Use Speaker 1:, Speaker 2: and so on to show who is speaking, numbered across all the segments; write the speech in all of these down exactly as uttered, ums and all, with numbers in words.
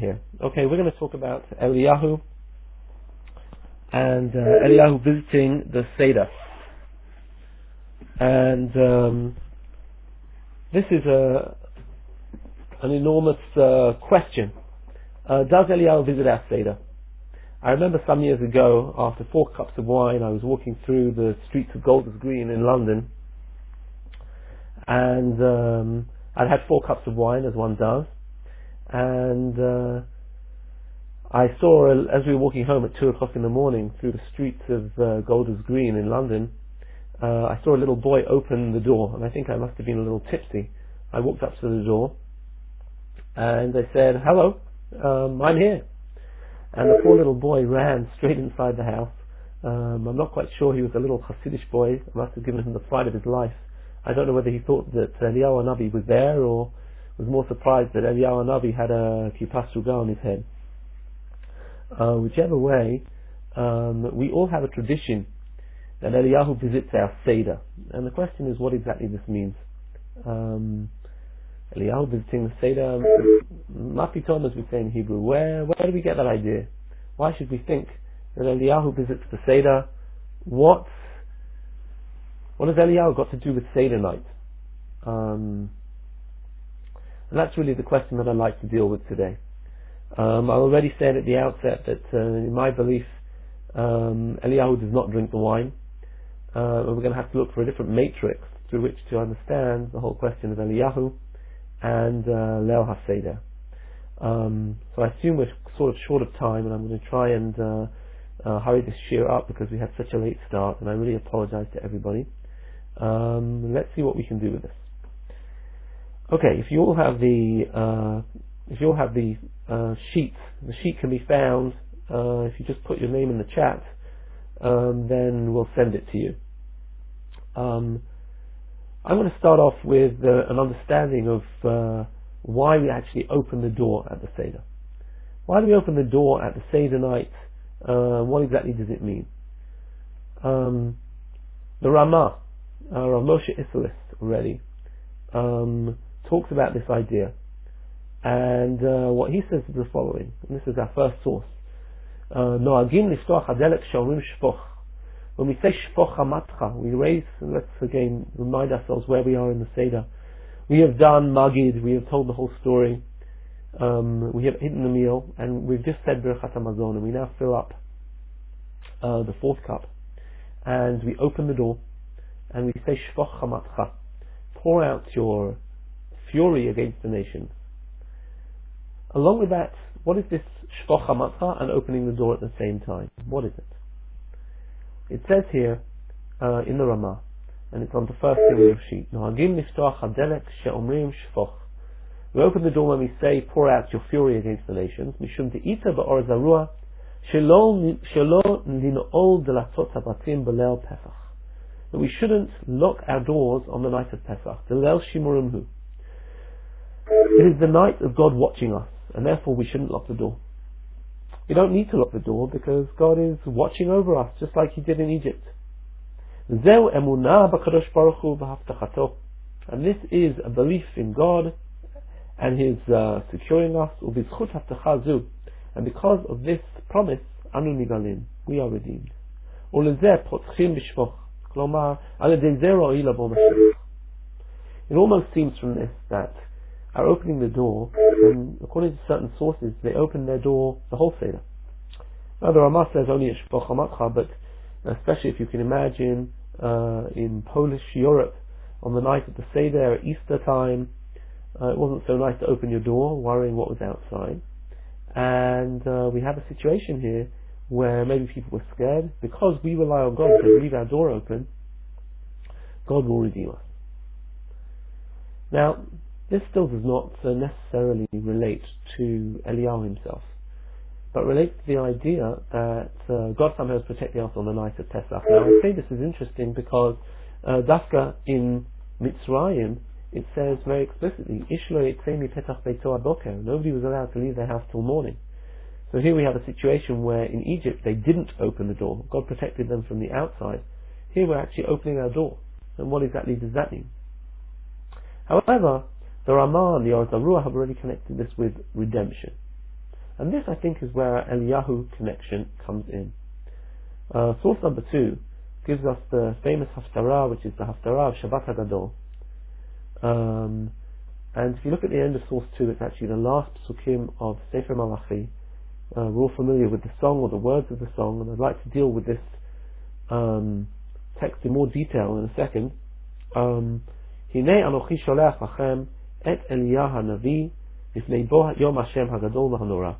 Speaker 1: here. Okay, we're going to talk about Eliyahu and uh, Eliyahu visiting the Seder. And um, this is a an enormous uh, question. Uh, does Eliyahu visit our Seder? I remember some years ago, after four cups of wine, I was walking through the streets of Golders Green in London, and um, I'd had four cups of wine, as one does, and uh, I saw, as we were walking home at two o'clock in the morning through the streets of uh, Golders Green in London, uh, I saw a little boy open the door, and I think I must have been a little tipsy. I walked up to the door, and I said, "Hello, um, I'm here." And the poor little boy ran straight inside the house. Um, I'm not quite sure he was a little Hasidish boy. I must have given him the fright of his life. I don't know whether he thought that Eliyahu Hanavi was there, or was more surprised that Eliyahu Hanavi had a kippah sruga on his head. Uh, whichever way, um, we all have a tradition that Eliyahu visits our Seder. And the question is, what exactly this means. Um, Eliyahu visiting the Seder, Mapitom, as we say in Hebrew. Where where do we get that idea? Why should we think that Eliyahu visits the Seder? What what has Eliyahu got to do with Seder night? Um, and that's really the question that I'd like to deal with today. Um, I already said at the outset that uh, in my belief, um, Eliyahu does not drink the wine. Uh, and we're going to have to look for a different matrix through which to understand the whole question of Eliyahu and uh, Leil HaSeder. Um, so I assume we're sort of short of time, and I'm going to try and uh, uh, hurry this shir up because we had such a late start, and I really apologize to everybody. Um, let's see what we can do with this. Okay, if you all have the uh, if you all have the uh, sheet, the sheet can be found. Uh, if you just put your name in the chat, um, then we'll send it to you. Um, I'm going to start off with uh, an understanding of uh, why we actually open the door at the Seder. Why do we open the door at the Seder night? Uh, what exactly does it mean? Um, the Ramah, uh, Rav Moshe Isserles already, um, talks about this idea. And uh, what he says is the following, and this is our first source. Noagim liftoch hadelek she'omrim shpoch. When we say shpoch hamatcha, we raise, and let's again remind ourselves where we are in the Seder. We have done Magid, we have told the whole story, um, we have eaten the meal, and we've just said Birchat Hamazon, and we now fill up uh, the fourth cup, and we open the door, and we say shpoch hamatcha, pour out your fury against the nations. Along with that, what is this shpoch hamatcha and opening the door at the same time? What is it? It says here uh, in the Ramah, and it's on the first series of sheet. Nohagim liftoach hadelek she'omrim shpoch. We open the door when we say, pour out your fury against the nations. Mishum de'ita ba'or zarua shelo lin'ol delatot habatim b'leil Pesach. That we shouldn't lock our doors on the night of Pesach. The leil shimurimhu. It is the night of God watching us, and therefore we shouldn't lock the door. We don't need to lock the door because God is watching over us, just like He did in Egypt. Zeu emunah b'kadosh baruch hu v'haftachato. And this is a belief in God and His uh, securing us, u'bizchut haftacha zu. And because of this promise, anu nigalim, we are redeemed. U'lezeh potchim b'shmoch. Klomar, al yedei zeh ro'i lavo Mashiach. It almost seems from this that are opening the door, and according to certain sources, they open their door the whole Seder. Now the Ramah says only at shpoch hamatcha, but especially if you can imagine uh, in Polish Europe, on the night of the Seder at Easter time, uh, it wasn't so nice to open your door, worrying what was outside. And uh, we have a situation here where maybe people were scared. Because we rely on God to leave our door open, God will redeem us. Now, this still does not uh, necessarily relate to Eliyahu himself, but relates to the idea that uh, God somehow is protecting us on the night of Pesach. Now I say this is interesting because uh, Dafka in Mitzrayim, it says very explicitly, Ishlo yitzei petach beito aboker. Nobody was allowed to leave their house till morning. So here we have a situation where in Egypt they didn't open the door. God protected them from the outside. Here we're actually opening our door. And what exactly does that mean? However, the Ramah and the Or Zarua have already connected this with redemption. And this, I think, is where our Eliyahu connection comes in. Uh, source number two gives us the famous Haftarah, which is the Haftarah of Shabbat HaGadol. Um, and if you look at the end of source two, it's actually the last psukim of Sefer Malachi. Uh, we're all familiar with the song or the words of the song, and I'd like to deal with this um, text in more detail in a second. Um, Hinei anochi sholeach lachem et Eliyah hanavi lifnei bo yom Hashem hagadol v'hanora.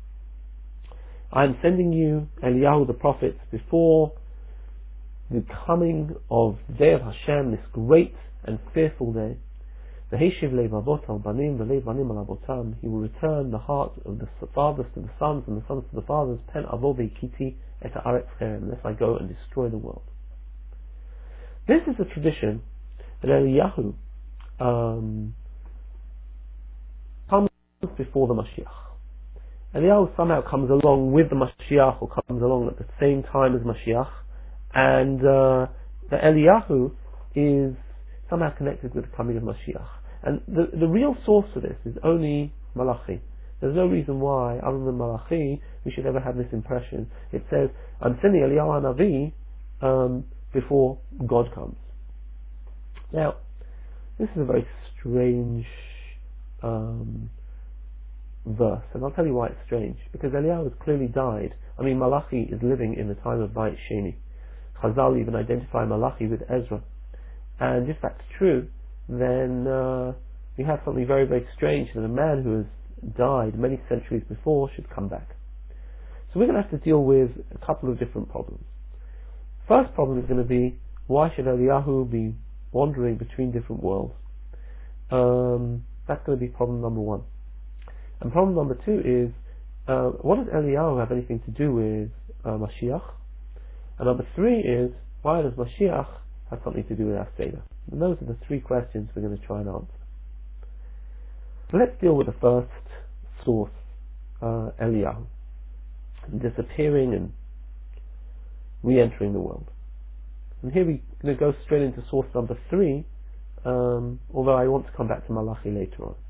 Speaker 1: I am sending you Eliyahu the prophet before the coming of the day of Hashem, this great and fearful day. V'heshiv levavot al banim v'lev banim al avotam. He will return the heart of the fathers to the sons and the sons to the fathers. Pen avo ve'kiti et haaretz cherem, unless I go and destroy the world. This is a tradition that Eliyahu um, comes before the Mashiach. Eliyahu somehow comes along with the Mashiach, or comes along at the same time as Mashiach, and uh, the Eliyahu is somehow connected with the coming of Mashiach. And the, the real source for this is only Malachi. There's no reason why, other than Malachi, we should ever have this impression. It says, I'm sending Eliyahu Hanavi um, before God comes. Now, this is a very strange um, verse, and I'll tell you why it's strange. Because Eliyahu has clearly died. I mean, Malachi is living in the time of Beit Sheni. Chazal even identify Malachi with Ezra. And if that's true, then uh, we have something very, very strange, that a man who has died many centuries before should come back. So we're going to have to deal with a couple of different problems. First problem is going to be, why should Eliyahu be wandering between different worlds? Um, that's going to be problem number one. And problem number two is, uh, what does Eliyahu have anything to do with uh, Mashiach? And number three is, why does Mashiach have something to do with our Seder? And those are the three questions we're going to try and answer. So let's deal with the first source, uh, Eliyahu, disappearing and re-entering the world. And here we're going to go straight into source number three, um, although I want to come back to Malachi later on.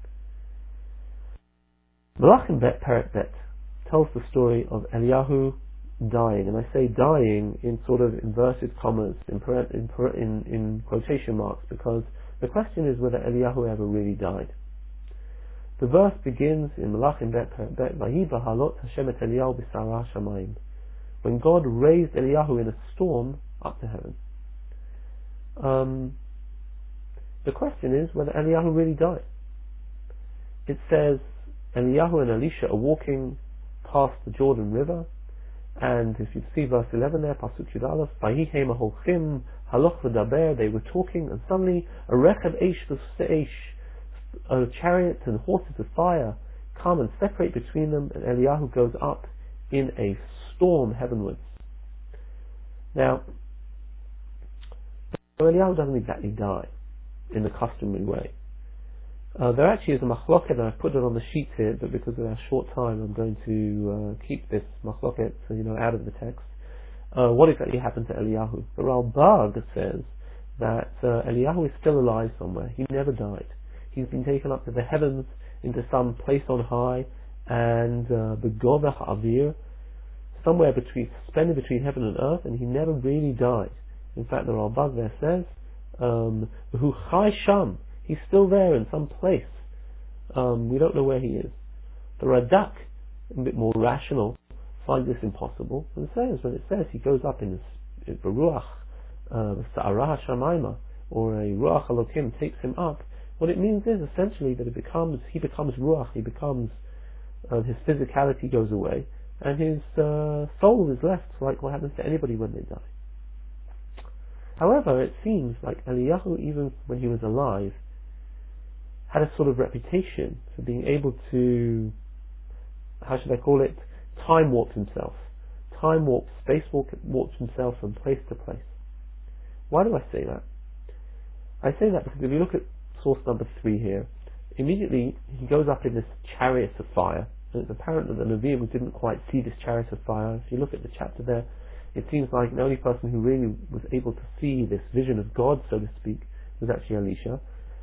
Speaker 1: Malachim Bet, Perek Bet, tells the story of Eliyahu dying, and I say dying in sort of inverted commas, in, in, in, in quotation marks, because the question is whether Eliyahu ever really died. The verse begins in Malachim Bet, Perek Bet, Vahi b'halot Hashem et Eliyahu b'sarah shamayim, when God raised Eliyahu in a storm up to heaven. Um, the question is whether Eliyahu really died. It says Eliyahu and Elisha are walking past the Jordan River, and if you see verse eleven there, Pasuk Yud Aleph, Vayihem holchim haloch v'daber, they were talking, and suddenly a rechav eish v'seish, a chariot and horses of fire come and separate between them, and Eliyahu goes up in a storm heavenwards. Now, Eliyahu doesn't exactly die in the customary way. Uh, there actually is a machloket, and I've put it on the sheet here, but because of our short time, I'm going to uh, keep this machloket, so you know, out of the text. Uh, what exactly happened to Eliyahu? The Ralbag says that uh, Eliyahu is still alive somewhere. He never died. He's been taken up to the heavens, into some place on high, and begova ha'avir, somewhere between, suspended between heaven and earth, and he never really died. In fact, the Ralbag there says, um, "Hu chai sham." He's still there in some place. Um, we don't know where he is. The Radak, a bit more rational, finds this impossible, and says, when it says he goes up in a ruach, sa'arah shamayma, or a ruach Elokim takes him up, what it means is essentially that it becomes, he becomes ruach, he becomes, uh, his physicality goes away, and his uh, soul is left, like what happens to anybody when they die. However, it seems like Eliyahu, even when he was alive, had a sort of reputation for being able to, how should I call it, time warp himself. Time warp, space warp, warp himself from place to place. Why do I say that? I say that because if you look at source number three here, immediately he goes up in this chariot of fire, and it's apparent that the Nevi'im didn't quite see this chariot of fire. If you look at the chapter there, it seems like the only person who really was able to see this vision of God, so to speak, was actually Elisha.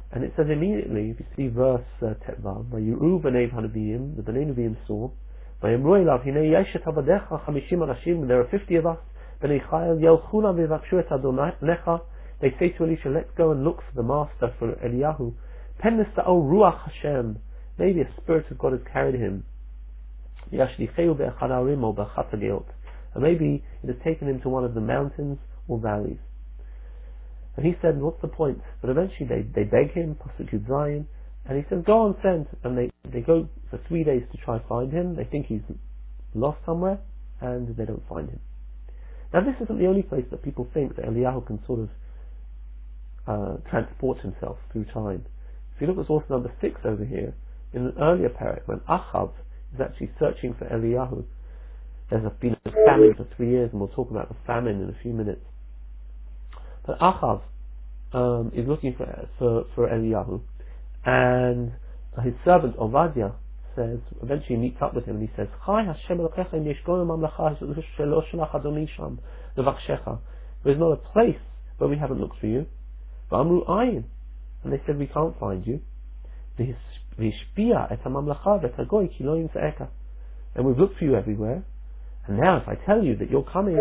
Speaker 1: And it says immediately, if you see verse uh, Tetvav, Vayuru b'nei Hanaviyim, the b'nei Nevi'im saw, Vayemru elav, hinei yeshet avadecha chamishim anashim, there are fifty of us, b'nei Chayil, yelchuna v'vakshu et Adonecha, they say to Elisha, let's go and look for the master, for Eliyahu. Pennis ta'o ruach Hashem, maybe a spirit of God has carried him. Yashlicheu be'echad ha'arim or be'achat ha'geot. And maybe it has taken him to one of the mountains or valleys. And he said, what's the point? But eventually they, they beg him, Pasuk Yud Zayin, and he says, go on, send. And they, they go for three days to try to find him. They think he's lost somewhere, and they don't find him. Now this isn't the only place that people think that Eliyahu can sort of uh, transport himself through time. If you look at source number six over here, in an earlier parak, when Achav is actually searching for Eliyahu, there's been a famine for three years, and we'll talk about the famine in a few minutes. But Achav um, is looking for, for for Eliyahu, and his servant Ovadia says, eventually meets up with him, and he says, Chai Hashem Elokecha im yesh goyim mamlecha shelo shalach Adoni sham levakshecha. There is not a place where we haven't looked for you. V'amru ayin, and they said, we can't find you. V'hishpia et hamamlecha v'et hagoy ki lo yimtze'eka. And we've looked for you everywhere. And now if I tell you that you're coming,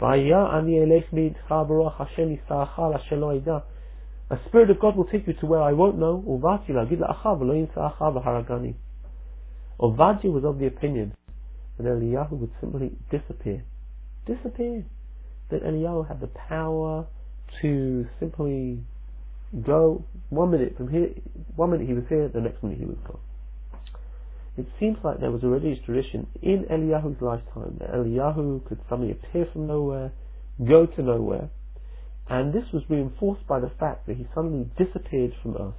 Speaker 1: a spirit of God will take you to where I won't know. Ovadia was of the opinion that Eliyahu would simply disappear. Disappear. That Eliyahu had the power to simply go one minute from here, one minute he was here, the next minute he was gone. It seems like there was a religious tradition in Eliyahu's lifetime that Eliyahu could suddenly appear from nowhere, go to nowhere, and this was reinforced by the fact that he suddenly disappeared from earth.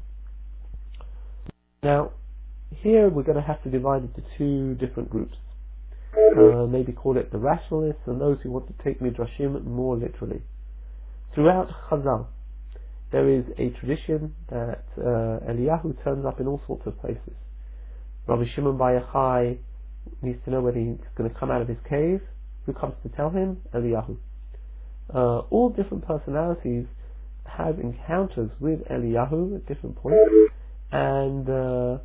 Speaker 1: Now, here we're going to have to divide into two different groups. Uh, maybe call it the rationalists and those who want to take Midrashim more literally. Throughout Chazal, there is a tradition that uh, Eliyahu turns up in all sorts of places. Rabbi Shimon Bar Yochai needs to know whether he's going to come out of his cave. Who comes to tell him? Eliyahu. Uh, all different personalities have encounters with Eliyahu at different points, and uh,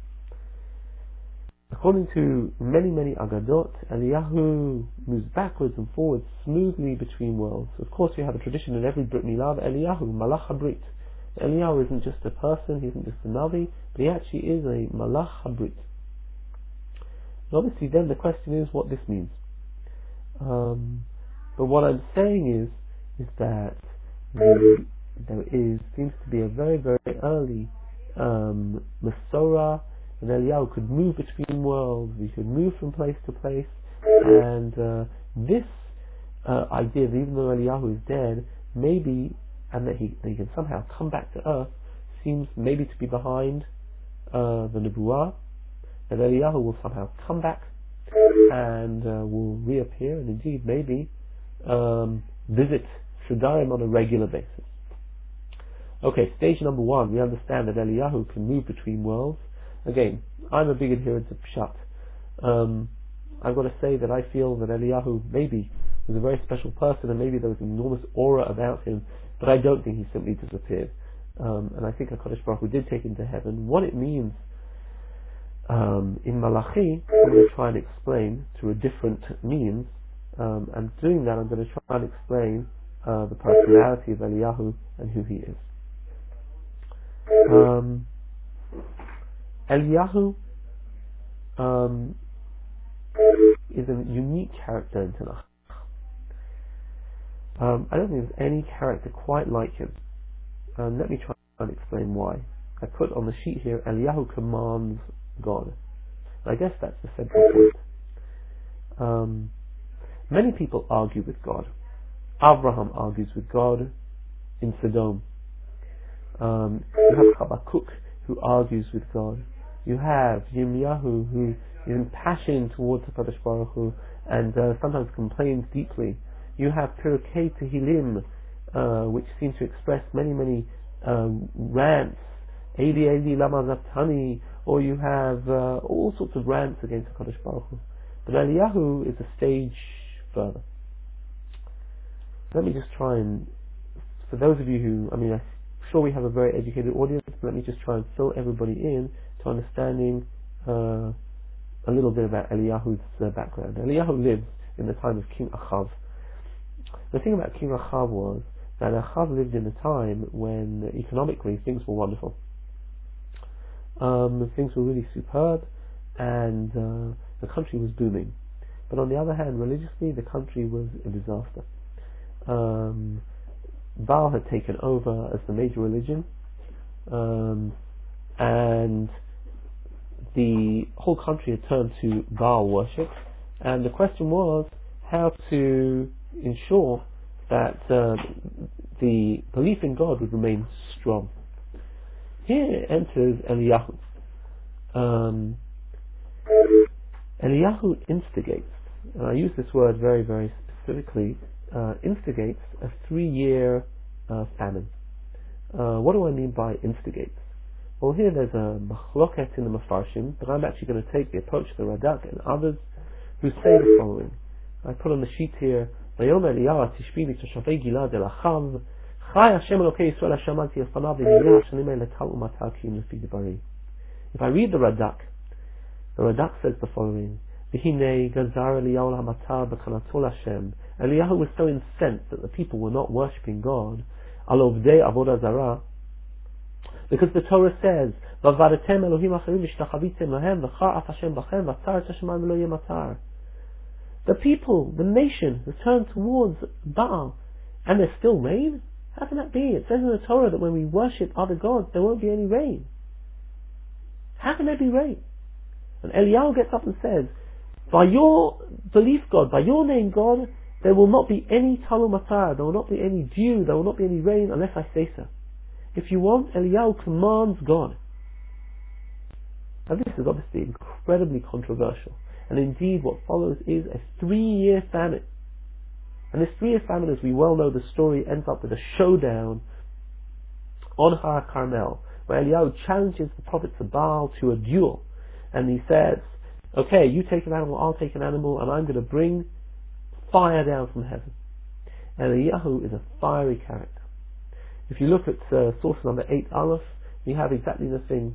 Speaker 1: according to many, many Agadot, Eliyahu moves backwards and forwards smoothly between worlds. Of course, we have a tradition in every Brit Milah, Eliyahu, Malach HaBrit. Eliyahu isn't just a person, he isn't just a Navi, but he actually is a Malach HaBrit. And obviously then the question is what this means. Um, but what I'm saying is, is that the, there is, seems to be a very, very early um, Masorah, and Eliyahu could move between worlds, he could move from place to place, and uh, this uh, idea that even though Eliyahu is dead, maybe and that he, that he can somehow come back to earth, seems maybe to be behind uh, the Nebuah, that Eliyahu will somehow come back and uh, will reappear, and indeed maybe um, visit Shudarim on a regular basis. Okay, stage number one, we understand that Eliyahu can move between worlds. Again, I'm a big adherent of Pshat. Um, I've got to say that I feel that Eliyahu maybe was a very special person, and maybe there was an enormous aura about him, but I don't think he simply disappeared. Um, and I think HaKadosh Baruch Hu did take him to heaven. What it means um, in Malachi, I'm going to try and explain through a different means. Um, and doing that, I'm going to try and explain uh, the personality of Eliyahu and who he is. Um, Eliyahu um, is a unique character in Tanakh. Um, I don't think there's any character quite like him. Um, let me try and explain why. I put on the sheet here, Eliyahu commands God. I guess that's the central point. Um, many people argue with God. Abraham argues with God in Sodom. Um, you have Habakkuk who argues with God. You have Yirmiyahu who is impassioned towards the Kadosh Baruch Hu and uh, sometimes complains deeply. You have Pirkei Tehillim, uh, which seem to express many, many uh, rants, Eli Eli Lama Zaftani, or you have uh, all sorts of rants against the Kadosh Baruch Hu. But Eliyahu is a stage further. Let me just try and, for those of you who, I mean, I'm sure we have a very educated audience, but let me just try and fill everybody in to understanding uh, a little bit about Eliyahu's uh, background. Eliyahu lives in the time of King Achav. The thing about King Achav was that Achav lived in a time when economically things were wonderful. Um, things were really superb, and uh, the country was booming. But on the other hand, religiously, the country was a disaster. Um, Baal had taken over as the major religion, um, and the whole country had turned to Baal worship, and the question was how to ensure that uh, the belief in God would remain strong. Here enters Eliyahu. Um, Eliyahu instigates, and I use this word very, very specifically, uh, instigates a three-year uh, famine. Uh, what do I mean by instigates? Well, here there's a machloket in the Mefarshim, but I'm actually going to take the approach of the Radak and others who say the following. I put on the sheet here, Vayom Eliyahu tishbi litoshavei Gilad el Achav, Chai Hashem Elokei Yisrael Hashamalti Elfanav v'Yiyah Hashanim Eile Tal Umatar Kiyum Lefi Devarim. If I read the Radak, the Radak says the following, V'hinei Gazar Eliyahu l'Hamatar b'Chanatol Hashem. Eliyahu was so incensed that the people were not worshipping God, Al Ovdei Avodah Zarah, because the Torah says, V'avaretem Elohim Acharim v'shtachavitem lahem v'char af Hashem b'chem v'atzar et Hashemayim v'lo yeh matar. The people, the nation, has turned towards Baal, and there's still rain? How can that be? It says in the Torah that when we worship other gods, there won't be any rain. How can there be rain? And Eliyahu gets up and says, by your belief, God, by your name, God, there will not be any Talum Matar, there will not be any dew, there will not be any rain unless I say so. If you want, Eliyahu commands God. Now this is obviously incredibly controversial. And indeed what follows is a three-year famine. And this three-year famine, as we well know the story, ends up with a showdown on Har Carmel, where Eliyahu challenges the prophets of Baal to a duel. And he says, okay, you take an animal, I'll take an animal, and I'm going to bring fire down from heaven. And Eliyahu is a fiery character. If you look at uh, source number eight, Aleph, we have exactly the thing.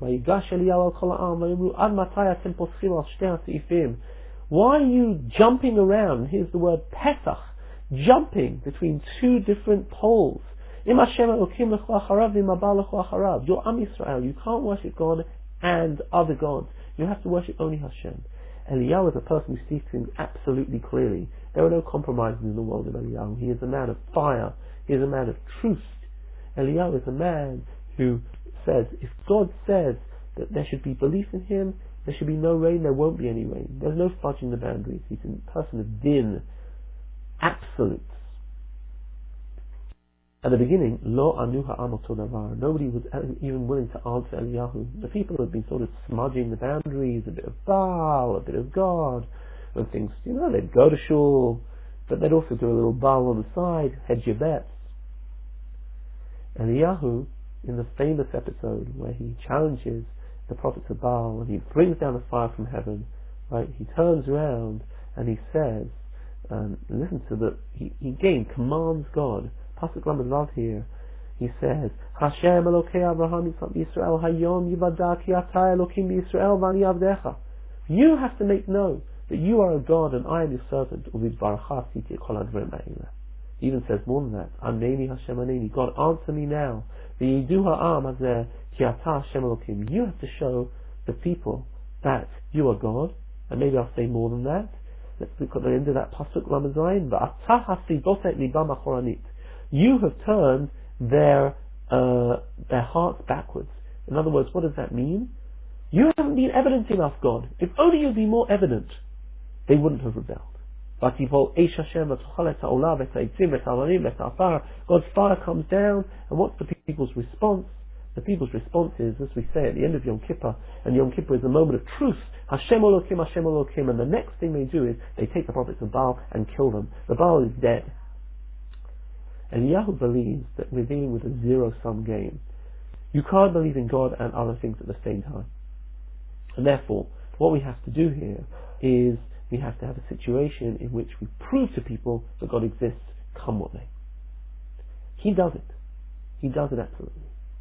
Speaker 1: Why are you jumping around? Here's the word Pesach, jumping between two different poles. You're Am Yisrael. You can't worship God and other gods. You have to worship only Hashem. Eliyahu is a person who sees things absolutely clearly. There are no compromises in the world of Eliyahu. He is a man of fire. He is a man of truth. Eliyahu is a man who says, if God says that there should be belief in Him, there should be no rain, there won't be any rain. There's no fudging the boundaries. He's a person of din, absolutes. At the beginning, Lo anu ha'am oto davar. Nobody was even willing to answer Eliyahu. The people had been sort of smudging the boundaries, a bit of Baal, a bit of God, and things, you know, they'd go to shul, but they'd also do a little Baal on the side, hedge your bets. Eliyahu, in the famous episode where he challenges the prophets of Baal and he brings down the fire from heaven, right? He turns around and he says, um, listen to the, he, he again commands God. Pasuk Lamed Vav here. He says, Hashem Elokei Avraham Yitzchak Yisrael Hayom Yivadah Ki Ata Elokim Yisrael Vani Avdecha. You have to make known that you are a God and I am your servant. Uvidvarcha Siti Kol Advarim Ha'ila. He even says more than that. Aneni Hashem Aneni. God, answer me now. V'yidu ha'am hazeh ki ata Hashem Elokim. You have to show the people that you are God. And maybe I'll say more than that. Let's look at the end of that pasuk Lamed Zayin. V'ata hasibotet libam achoranit. You have turned their uh, their hearts backwards. In other words, what does that mean? You haven't been evident enough, God. If only you'd be more evident, they wouldn't have rebelled. God's fire comes down, and what's the people's response? The people's response is, as we say at the end of Yom Kippur, and Yom Kippur is a moment of truth, Hashem Elokim, Hashem Elokim, and the next thing they do is they take the prophets of Baal and kill them. The Baal is dead. Eliyahu believes that we're dealing with a zero-sum game. You can't believe in God and other things at the same time. And therefore, what we have to do here is we have to have a situation in which we prove to people that God exists, come what may. He does it. He does it absolutely.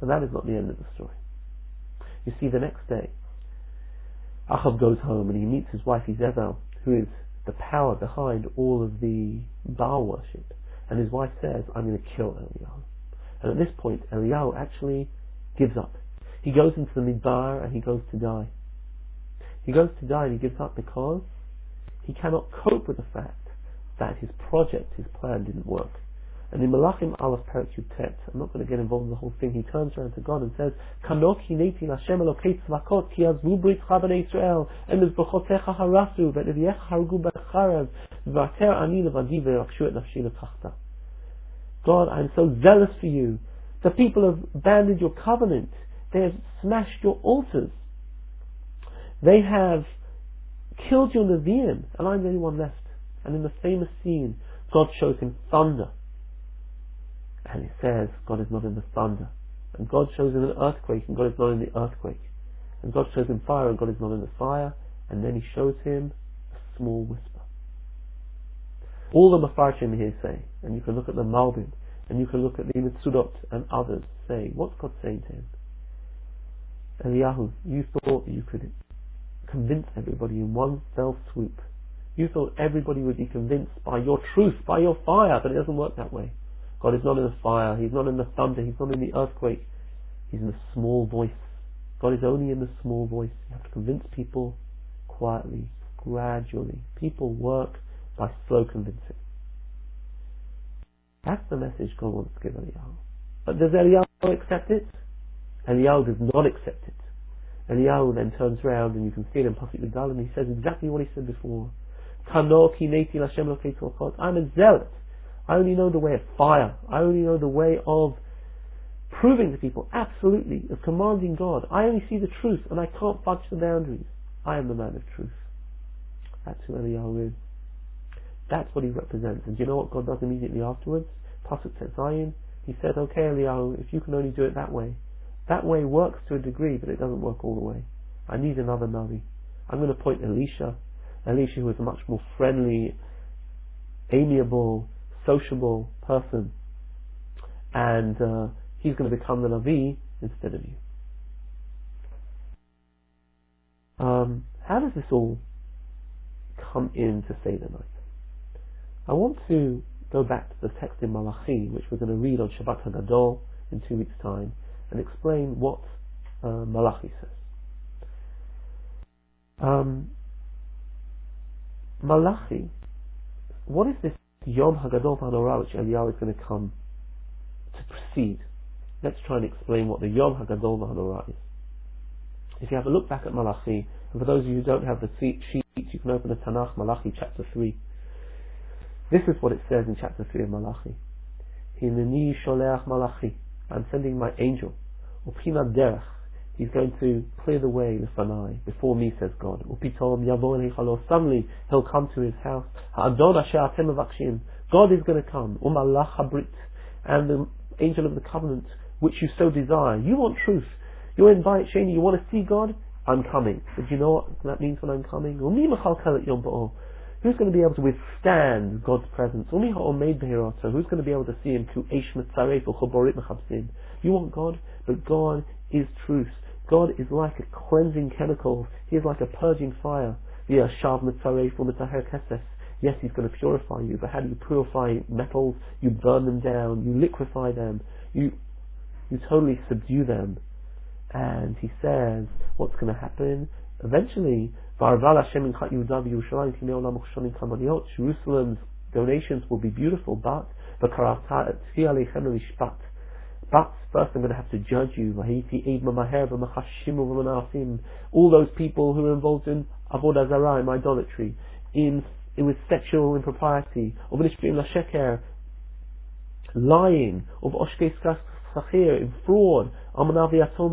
Speaker 1: And that is not the end of the story. You see, the next day, Achav goes home and he meets his wife Izebel, who is the power behind all of the Baal worship. And his wife says, I'm going to kill Eliyahu. And at this point, Eliyahu actually gives up. He goes into the Midbar and he goes to die. He goes to die and he gives up because he cannot cope with the fact that his project, his plan didn't work. And in Malachim Aleph Perek Yud Tet, I'm not going to get involved in the whole thing, he turns around to God and says, Kanok hineti Hashem Elokei tzvakot ki azvu brit chabane Yisrael and mizbechotecha harasu ve'neviyecha hargu b'charev v'ater ani levadi ve'rakshu et nafshi lekachta. God, I'm so zealous for you. The people have abandoned your covenant. They have smashed your altars. They have killed your Nevi'im, and I'm the only one left. And in the famous scene, God shows him thunder. And he says, God is not in the thunder. And God shows him an earthquake, and God is not in the earthquake. And God shows him fire, and God is not in the fire. And then he shows him a small whisper. All the Mefarshim here say, and you can look at the Malbim, and you can look at the Mitzudot and others, say, what's God saying to him? Eliyahu, you thought you could convince everybody in one fell swoop. You thought everybody would be convinced by your truth, by your fire, but it doesn't work that way. God is not in the fire, He's not in the thunder, He's not in the earthquake, He's in the small voice. God is only in the small voice. You have to convince people quietly, gradually. People work by slow convincing. That's the message God wants to give Eliyahu. But does Eliyahu accept it? Eliyahu does not accept it. Eliyahu then turns around, and you can see it in Pasuk Yudal, and he says exactly what he said before. I'm a zealot. I only know the way of fire. I only know the way of proving to people, absolutely, of commanding God. I only see the truth, and I can't fudge the boundaries. I am the man of truth. That's who Eliyahu is. That's what he represents. And do you know what God does immediately afterwards? Pasuk Zayin. He said, okay, Eliyahu, if you can only do it that way. That way works to a degree, but it doesn't work all the way. I need another Navi. I'm going to appoint Elisha. Elisha, who is a much more friendly, amiable, sociable person. And uh, he's going to become the Navi instead of you. Um, how does this all come in to Seder night? I want to go back to the text in Malachi, which we're going to read on Shabbat HaGadol in two weeks' time, and explain what uh, Malachi says. Um, Malachi, what is this Yom HaGadol V'Hanorah which Eliyahu is going to come to precede? Let's try and explain what the Yom HaGadol V'Hanorah is. If you have a look back at Malachi, and for those of you who don't have the sheet, you can open the Tanakh, Malachi chapter three. This is what it says in chapter three of Malachi. Hineni sholeach Malachi. I'm sending my angel. Upina derech. He's going to clear the way, lefanai, before me, says God. Upitom yavo elichalo. Suddenly, he'll come to his house. Ha'adon asher atem mevakshim. God is going to come. Umalach habrit. And the angel of the covenant, which you so desire. You want truth. You're in Bayit Sheni. You want to see God? I'm coming. But you know what that means when I'm coming? Who's going to be able to withstand God's presence? Who's going to be able to see Him? You want God? But God is truth. God is like a cleansing chemical. He is like a purging fire. Yes, He's going to purify you. But how do you purify metals? You burn them down. You liquefy them. You, you totally subdue them. And He says, what's going to happen? Eventually, Jerusalem's donations will be beautiful, but but first I'm going to have to judge you. All those people who are involved in avodah zarah, in idolatry, in, in with sexual impropriety, of lying, of in fraud. I'm going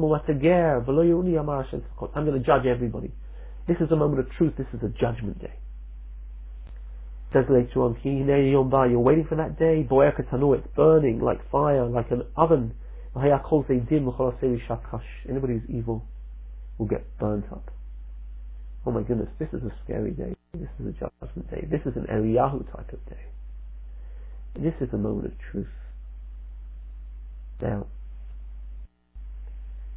Speaker 1: to judge everybody. This is a moment of truth. This is a judgment day. It says later on, you're waiting for that day. It's burning like fire, like an oven. Anybody who's evil will get burnt up. Oh my goodness, this is a scary day. This is a judgment day. This is an Eliyahu type of day. This is a moment of truth. Now,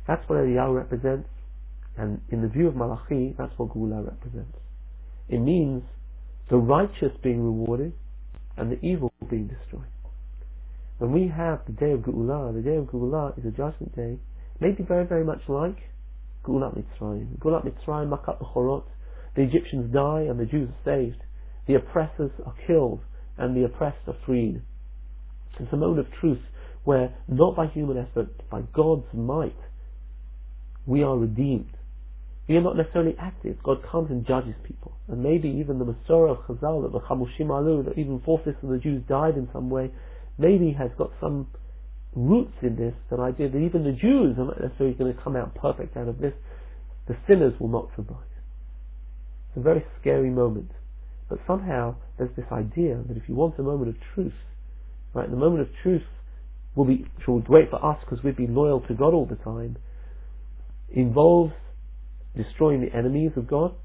Speaker 1: That's what Eliyahu represents, and in the view of Malachi, that's what Geula represents. It means the righteous being rewarded and the evil being destroyed. When we have the day of Geula, the day of Geula is a judgment day, maybe very, very much like Geulat Mitzrayim. Geulat Mitzrayim, Makat Bechorot, the Egyptians die and the Jews are saved. The oppressors are killed and the oppressed are freed. It's a moment of truth where, not by human effort, but by God's might, we are redeemed. We are not necessarily active. God comes and judges people. And maybe even the Masorah of Chazal, that the Chamushim Alu, that even four-fifths of the Jews died in some way, maybe has got some roots in this, that idea that even the Jews are not necessarily going to come out perfect out of this. The sinners will not survive. It's a very scary moment. But somehow there's this idea that if you want a moment of truth, right, the moment of truth will be, which will wait for us because we've been loyal to God all the time, involves destroying the enemies of God,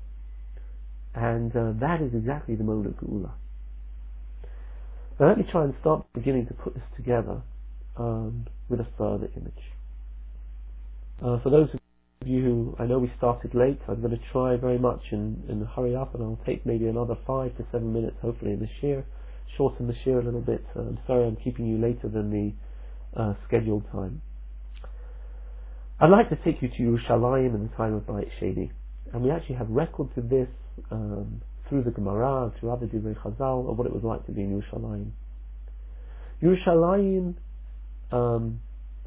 Speaker 1: and uh, that is exactly the moment of Geula. Now let me try and start beginning to put this together um, with a further image. Uh, for those of you who, I know we started late, I'm going to try very much and, and hurry up, and I'll take maybe another five to seven minutes hopefully in the shir, shorten the shir a little bit. Uh, I'm sorry I'm keeping you later than the uh, scheduled time. I'd like to take you to Yerushalayim in the time of Bayit Sheni, and we actually have records of this um, through the Gemara, through other Divrei Chazal, of what it was like to be in Yerushalayim. Yerushalayim um,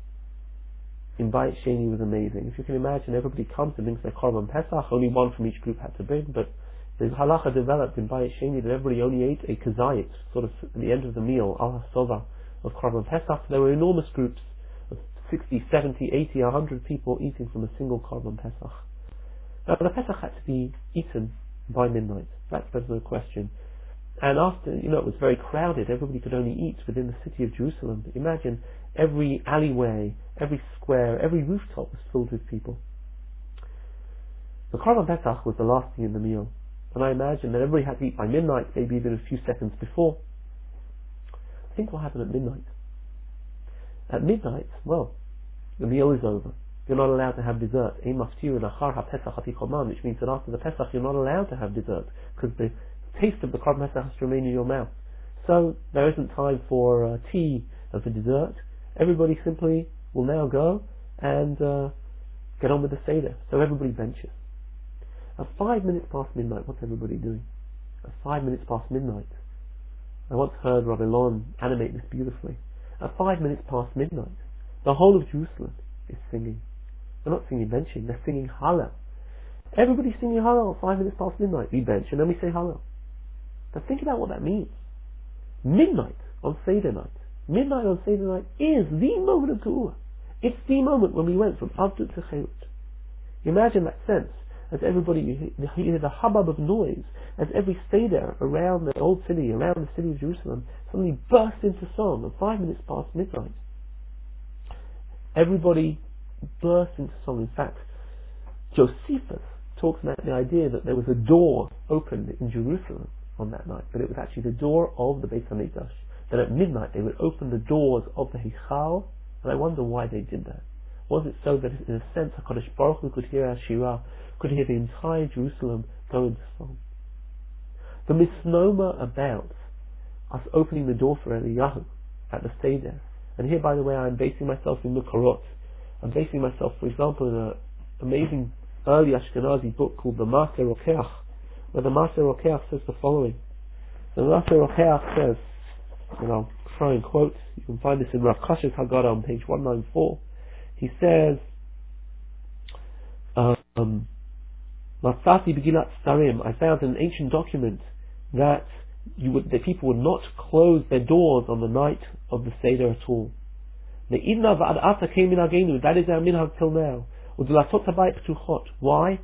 Speaker 1: in Bayit Sheni was amazing. If you can imagine, everybody comes and brings their Korban Pesach. Only one from each group had to bring, but the halacha developed in Bayit Sheni that everybody only ate a kazayit, sort of at the end of the meal, al hasova of Korban Pesach. There were enormous groups of sixty, seventy, eighty, one hundred people eating from a single Korban Pesach. Now the Pesach had to be eaten by midnight. That's no question. And after, you know, it was very crowded. Everybody could only eat within the city of Jerusalem. Imagine every alleyway, every square, every rooftop was filled with people. The Korban Pesach was the last thing in the meal. And I imagine that everybody had to eat by midnight, maybe even a few seconds before. Think what happened at midnight. At midnight, well, the meal is over. You're not allowed to have dessert. Which means that after the Pesach you're not allowed to have dessert, because the taste of the Korban Pesach has to remain in your mouth. So there isn't time for uh, tea and for dessert. Everybody simply will now go and uh, get on with the Seder. So everybody benches. At five minutes past midnight, what's everybody doing? At five minutes past midnight, I once heard Rabbi Lon animate this beautifully. At five minutes past midnight, the whole of Jerusalem is singing. They're not singing benching, they're singing Hallel. Everybody's singing Hallel at five minutes past midnight. We bench and then we say Hallel. Now think about what that means. Midnight on Seder night. Midnight on Seder night is the moment of Geula. It's the moment when we went from Avdut to Cherut. Imagine that sense. As everybody, you hear the hubbub of noise, as every Seder around the old city, around the city of Jerusalem, suddenly bursts into song at five minutes past midnight. Everybody bursts into song. In fact, Josephus talks about the idea that there was a door opened in Jerusalem on that night, but it was actually the door of the Beit HaMikdash. That at midnight they would open the doors of the Heichal, and I wonder why they did that. Was it so that in a sense HaKadosh Baruch Hu could hear our Shirah, could hear the entire Jerusalem go into song? The misnomer about us opening the door for Eliyahu at the Seder, and here by the way I'm basing myself in Mekorot. I'm basing myself, for example, in an amazing early Ashkenazi book called the Maaseh Rokeach, where the Maaseh Rokeach says the following. The Maaseh Rokeach says, and I'll try and quote, you can find this in Rav Kash's Haggadah on page one ninety-four. He says, um, Matzati Begilat Starim, I found in an ancient document that you would, that people would not close their doors on the night of the Seder at all. That is our minhag till now. Why?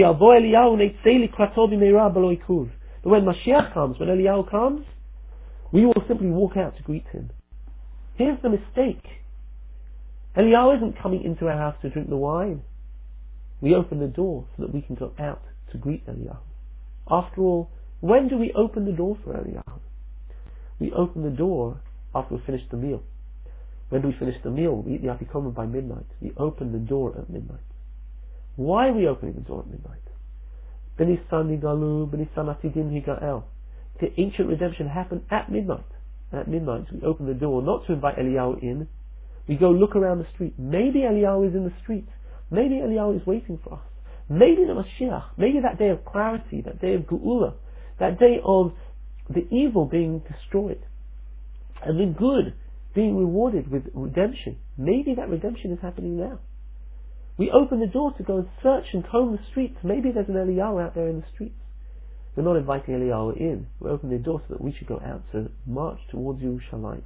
Speaker 1: But when Mashiach comes, when Eliyahu comes, we will simply walk out to greet him. Here's the mistake. Eliyahu isn't coming into our house to drink the wine. We open the door so that we can go out to greet Eliyahu. After all, when do we open the door for Eliyahu? We open the door after we finish the meal. When do we finish the meal? We eat the afikomen by midnight. We open the door at midnight. Why are we opening the door at midnight? B'nisan nigalu, b'nisan atidim higa'el. The ancient redemption happened at midnight. At midnight we open the door, not to invite Eliyahu in. We go look around the street. Maybe Eliyahu is in the street. Maybe Eliyahu is waiting for us. Maybe the Mashiach, maybe that day of clarity, that day of Geula, that day of the evil being destroyed and the good being rewarded with redemption. Maybe that redemption is happening now. We open the door to go and search and comb the streets. Maybe there's an Eliyahu out there in the streets. We're not inviting Eliyahu in. We open the door so that we should go out to march towards Yerushalayim.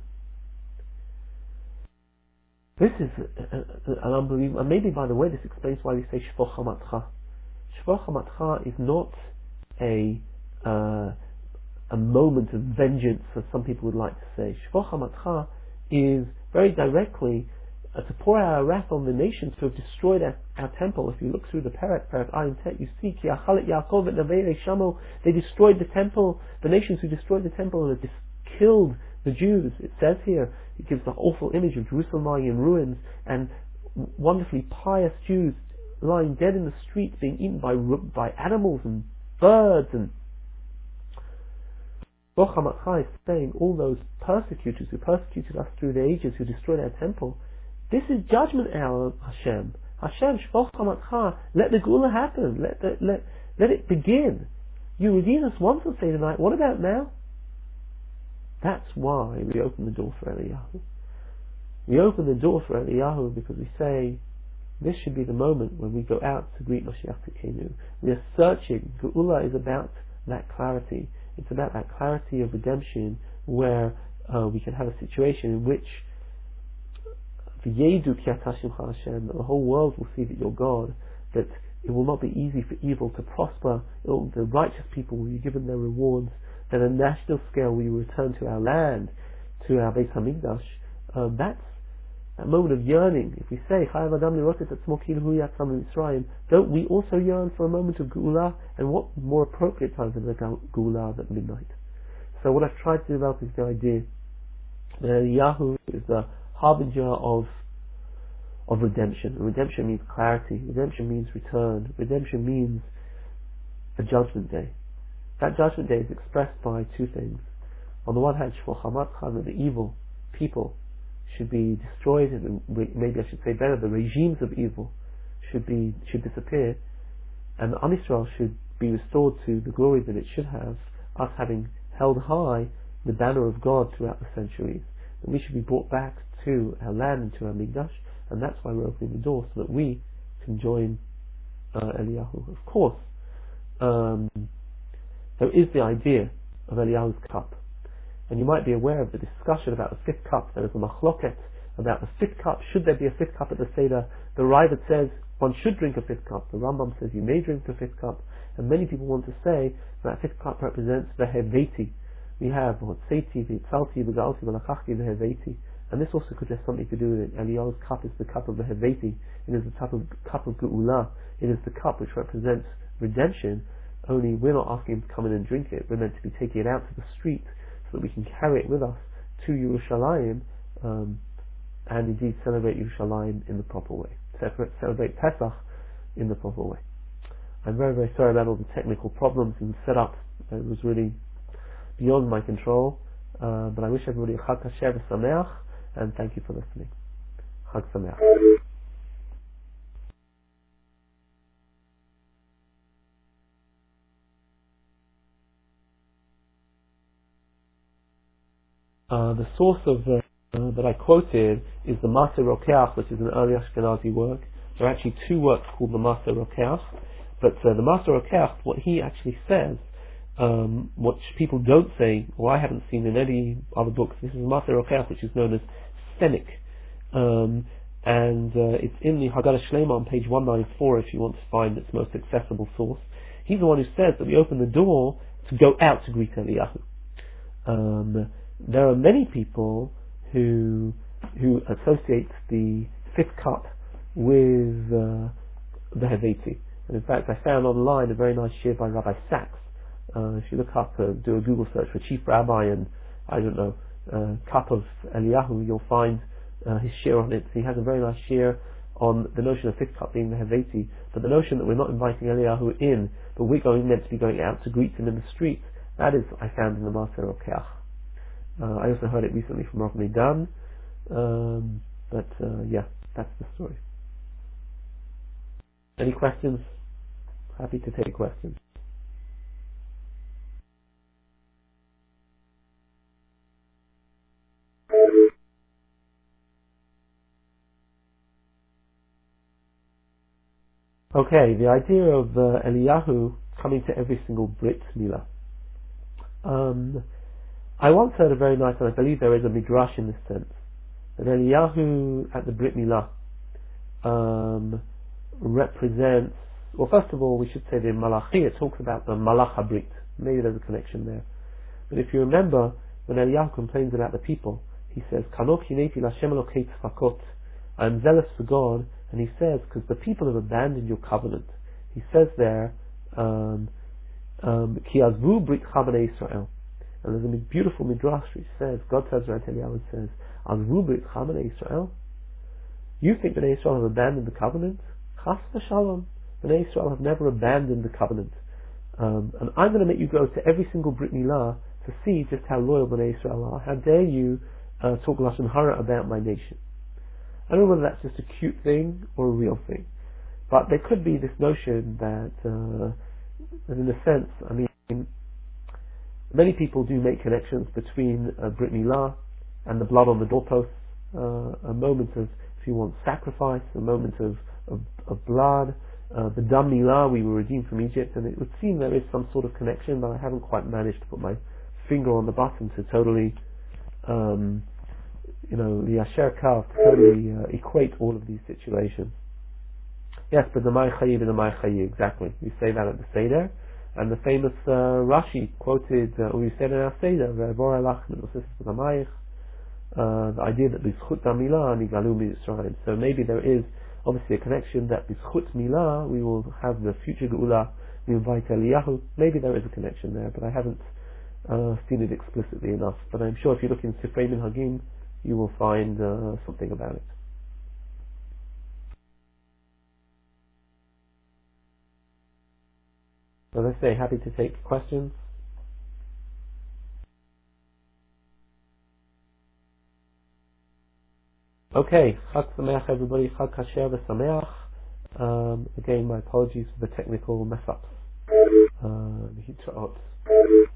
Speaker 1: This is an unbelievable, and maybe by the way this explains why we say Shvoch HaMatcha. Shvoch HaMatcha is not a uh, a moment of vengeance, as some people would like to say. Shvoch HaMatcha is very directly uh, to pour out our wrath on the nations who have destroyed our, our temple. If you look through the Perek, Perek Ayin Tet, you see Ki Achalet Yaakov et Navei Shamo. They destroyed the temple. The nations who destroyed the temple have dis- killed the Jews. It says here, it gives the awful image of Jerusalem lying in ruins and wonderfully pious Jews lying dead in the streets, being eaten by by animals and birds. And Shvoch HaMatcha is saying all those persecutors who persecuted us through the ages, who destroyed our temple, this is judgment hour, Hashem. Hashem, Shvoch HaMatcha, let the Geula happen, let, the, let, let it begin. You redeemed us once on Seder night, what about now? That's why we open the door for Eliyahu. We open the door for Eliyahu because we say, this should be the moment when we go out to greet Mashiach Tzidkenu. We are searching. Geula is about that clarity. It's about that clarity of redemption where uh, we can have a situation in which V'yedu ki ata shimcha Hashem, the whole world will see that you're God, that it will not be easy for evil to prosper, will, the righteous people will be given their rewards, that on a national scale we return to our land, to our Beis HaMikdash. Um, that's that moment of yearning. If we say, Chayav Adam lirot et atzmo כאילו hu yatzam miMitzrayim, don't we also yearn for a moment of Geula? And what more appropriate time than the Geula at midnight? So what I've tried to develop is the idea that Eliyahu is the harbinger of of redemption. And redemption means clarity. Redemption means return. Redemption means a judgment day. That judgment day is expressed by two things. On the one hand, Shvoch HaMatcha, that the evil people should be destroyed, and maybe I should say better, the regimes of evil should be should disappear, and Am Yisrael should be restored to the glory that it should have, us having held high the banner of God throughout the centuries. And we should be brought back to our land and to our Mikdash, and that's why we're opening the door, so that we can join uh, Eliyahu. Of course, um, there is the idea of Eliyahu's cup. And you might be aware of the discussion about the fifth cup. There is a machloket about the fifth cup. Should there be a fifth cup at the Seder? The Raavad says one should drink a fifth cup. The Rambam says you may drink a fifth cup. And many people want to say that fifth cup represents the Heveti. We have Hotzeiti, V'Itzalti, V'Galti, V'Lachachti, the Heveti. And this also could have something to do with it. Eliyahu's cup is the cup of the Heveti. It is the cup of, cup of Geula. It is the cup which represents redemption. Only we're not asking him to come in and drink it. We're meant to be taking it out to the street, so that we can carry it with us to Yerushalayim, um, and indeed celebrate Yerushalayim in the proper way. Separate, celebrate Pesach in the proper way. I'm very, very sorry about all the technical problems and setup. It was really beyond my control. Uh, but I wish everybody a Chag Kasher v'Sameach, and thank you for listening. Chag Sameach. Uh, the source of uh, uh, that I quoted is the Maaseh Rokeach, which is an early Ashkenazi work. There are actually two works called the Maaseh Rokeach, but uh, the Maaseh Rokeach, what he actually says, um, what people don't say, or I haven't seen in any other books, this is Maaseh Rokeach, which is known as Senik, um, and uh, it's in the Haggadah Shlema on page one ninety-four if you want to find its most accessible source. He's the one who says that we open the door to go out to greet Eliyahu. Um, There are many people who who associate the fifth cup with uh, the Heveti. And in fact, I found online a very nice shir by Rabbi Sachs. Uh, if you look up, uh, do a Google search for Chief Rabbi and, I don't know, uh, cup of Eliyahu, you'll find uh, his share on it. So he has a very nice share on the notion of fifth cup being the Haveti, but the notion that we're not inviting Eliyahu in, but we're going meant to be going out to greet him in the street, that is, I found in the Maser Rokeach. Uh, I also heard it recently from Rav Meidan, um, but uh, yeah, that's the story. Any questions? Happy to take questions. Okay, the idea of uh, Eliyahu coming to every single Brit Milah. Um, I once heard a very nice, and I believe there is a midrash in this sense, that Eliyahu at the Brit Milah um, represents, well, first of all, we should say the Malachi, it talks about the Malach HaBrit. Maybe there's a connection there. But if you remember, when Eliyahu complains about the people, he says, Kanok hineti l'Hashem Elokei tzfakot, I am zealous for God, and he says, because the people have abandoned your covenant. He says there, um, um, Ki azvu brit chabanei Israel. And there's a beautiful midrash which says, God says right Eliyahu says, Azvu brit chabanei Israel. You think that Israel have abandoned the covenant? Chas v'shalom. Bnei Israel have never abandoned the covenant. Um, and I'm going to make you go to every single Brit Milah to see just how loyal Bnei Israel are. How dare you uh, talk Lashon Hara about my nation? I don't know whether that's just a cute thing or a real thing. But there could be this notion that, uh, that in a sense, I mean, many people do make connections between uh, Brit Milah and the blood on the doorposts, uh, a moment of, if you want, sacrifice, a moment of, of, of blood. Uh, the Dam Milah, we were redeemed from Egypt, and it would seem there is some sort of connection, but I haven't quite managed to put my finger on the button to totally, um, you know, the Asher Kav, to totally uh, equate all of these situations. Yes, but the Mai Chayi and the Mai Chayi, exactly. We say that at the Seder, and the famous uh, Rashi quoted, uh, or we said in our Seder, V'evor elach menusis v'namayich, the idea that B'zchut Milah nigalu miYisrael. So maybe there is obviously a connection that B'zchut Milah, we will have the future Geula, we invite Eliyahu. Maybe there is a connection there, but I haven't uh, seen it explicitly enough. But I'm sure if you look in Sifrei Minhagim, you will find uh, something about it. So let's say, happy to take questions. Okay, Chag Sameach everybody, Chag Kasher v'Sameach. Um, again, my apologies for the technical mess-ups. Uh,